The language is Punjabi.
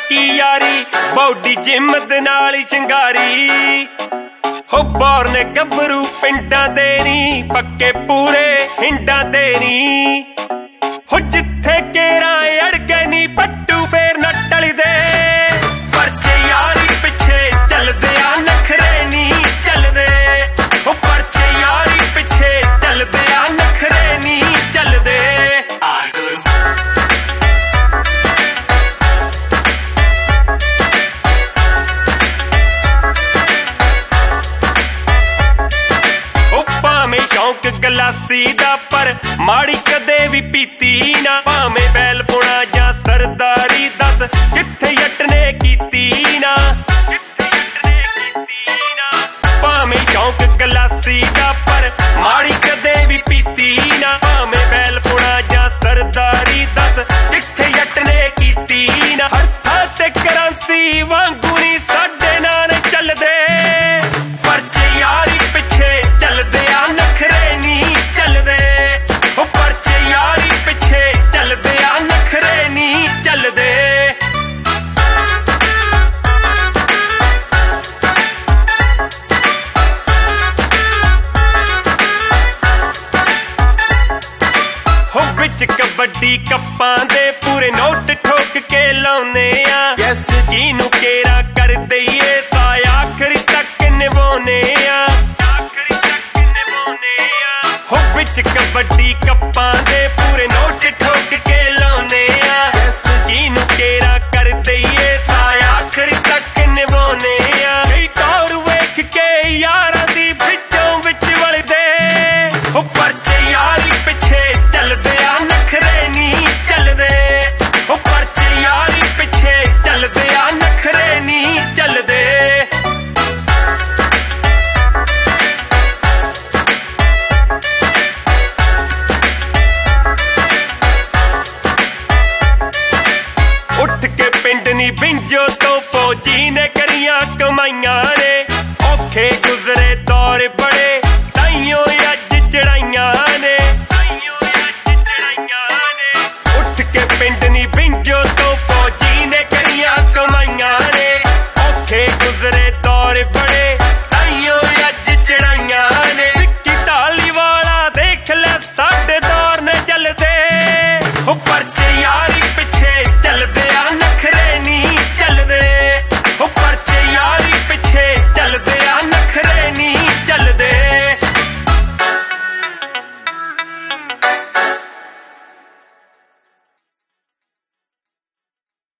ਪੱਕੀ ਯਾਰੀ ਬੌਡੀ ਜਿਮ ਦੇ ਨਾਲ ਹੀ ਸ਼ਿੰਗਾਰੀ ਹੋ ਬੋਰਨ ਗੱਭਰੂ ਪਿੰਡਾਂ ਦੇ ਨੀ ਪੱਕੇ ਪੂਰੇ ਹਿੰਡਾਂ ਦੇ ਨੀ ਹੋ ਜਿੱਥੇ ਕੇਰਾਂ ਅੜਕੇ ਨੀ ਪੱਟੂ ਫੇਰ ਨਾ ਟਲਦੇ ਪਰਚੇ ਯਾਰੀ ਪਿੱਛੇ ਚੱਲਦੇ ਆ ਨਖਰੇ ਨੀ ਚੱਲਦੇ ਹੋ ਪਰਚੇ ਯਾਰੀ ਪਿੱਛੇ ਚੱਲਦੇ ਆ ਨਖਰੇ ਨੀ ਚੱਲਦੇ ਭਾਵੇਂ ਸ਼ੌਂਕ ਗਲਾਸੀ ਦਾ ਪਰ ਮਾੜੀ ਕਦੇ ਵੀ ਪੀਤੀ ਨਾ ਭਾਵੇਂ ਬੈਲ ਪੁਣਾ ਜਾਂ ਸਰਦਾਰੀ ਦੱਸ ਕਿੱਥੇ ਜੱਟ ਨੇ ਕੀਤੀ ਨਾ ਭਾਵੇਂ ਸ਼ੌਂਕ ਗਲਾਸੀ ਦਾ ਪਰ ਮਾੜੀ ਕਦੇ ਵੀ ਪੀਤੀ ਨਾ ਭਾਵੇਂ ਬੈਲ ਪੁਣਾ ਜਾਂ ਸਰਦਾਰੀ ਦੱਸ ਕਿੱਥੇ ਜੱਟ ਨੇ ਕੀਤੀ ਨਾ ਹੱਥਾਂ ਤੇ ਕਰੰਸੀ ਵਾਂਗੂ ਨੀ ਸਾਡੇ ਨਾਲ ਚੱਲਦੇ ਪਰਚੇ ਯਾਰੀ ਪਿੱਛੇ ਚੱਲਦੇ ਆ ਨਖਰੇ ਨੀ ਚੱਲਦੇ ਉਹ ਪਰਚੇ ਯਾਰੀ ਪਿੱਛੇ ਚੱਲਦੇ ਆ ਨਖਰੇ ਨੀ ਚੱਲਦੇ ਹੋ ਵਿੱਚ ਕਬੱਡੀ ਕੱਪਾਂ ਦੇ ਪੂਰੇ ਨੋਟ ਠੋਕ ਕੇ ਲਾਉਨੇ ਆ ਜਿਹਨੂੰ ਕੇਰਾ ਕਰ ਦਈਏ ਸਾਇ ਆਖਰੀ ਤੱਕ ਨਿਭਾਉਨੇ ਆ ਹੋ ਵਿੱਚ ਕਬੱਡੀ ਕੱਪਾਂ ਦੇ ਪੂਰੇ ਨੋਟ ਠੋਕ ਕੇ ਲਾਉਨੇ ਆ ਜਿਹਨੂੰ ਕੇਰਾ ਕਰ ਦਈਏ ਸਾਇ ਆਖਰੀ ਤੱਕ ਨਿਭਾਉਨੇ ਆ ਕਈ ਟੌਰ ਵੇਖ ਕੇ ਯਾਰਾਂ ਦੀ ਵਿੱਚੋਂ ਵਿੱਚ ਵਲਦੇ ਹੋ ਪਰਚੇ ਯਾਰੀ ਪਿੱਛੇ ਚੱਲਦੇ ਆ ਨਖਰੇ ਨੀ ਚੱਲਦੇ ਹੋ ਪਰਚੇ ਯਾਰੀ ਪਿੱਛੇ ਚੱਲਦੇ ਆ ਨਖਰੇ ਨੀ ਚੱਲਦੇ ਉੱਠ ਕੇ ਪਿੰਡ ਨੀ ਬਿੰਜੋ ਤੋਂ ਫੌਜੀ ਨੇ ਕਰੀਆਂ ਕਮਾਈਆਂ ਨੇ ਔਖੇ